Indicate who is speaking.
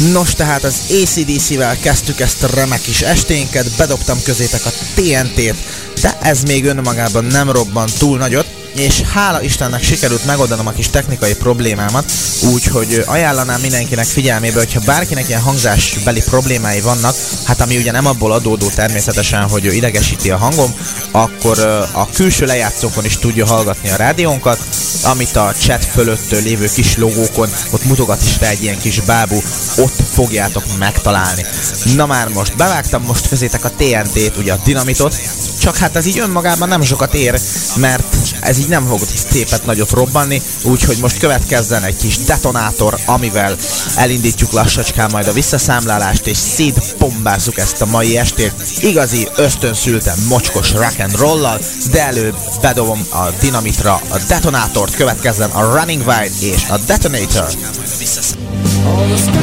Speaker 1: Nos, tehát az AC/DC-vel kezdtük ezt a remek kis esténket, bedobtam közétek a TNT-t, de ez még önmagában nem robban túl nagyot, és hála Istennek sikerült megoldanom a kis technikai problémámat, úgyhogy ajánlanám mindenkinek figyelmébe, hogyha bárkinek ilyen hangzásbeli problémái vannak, hát ami ugye nem abból adódó természetesen, hogy idegesíti a hangom, akkor a külső lejátszókon is tudja hallgatni a rádiónkat, amit a chat fölött lévő kis logókon, ott mutogat is rá egy ilyen kis bábú, ott fogjátok megtalálni. Na már most bevágtam most közétek a TNT-t, ugye a dinamitot, csak hát ez így önmagában nem sokat ér, mert ez így nem fog szépet nagyot robbanni, úgyhogy most következzen egy kis detonátor, amivel elindítjuk lassacskán majd a visszaszámlálást, és szétbombázzuk ezt a mai estét igazi ösztönszülten mocskos rock and roll-lal, de előbb bedobom a dinamitra a detonátort, következzen a Running Wild és a Detonator.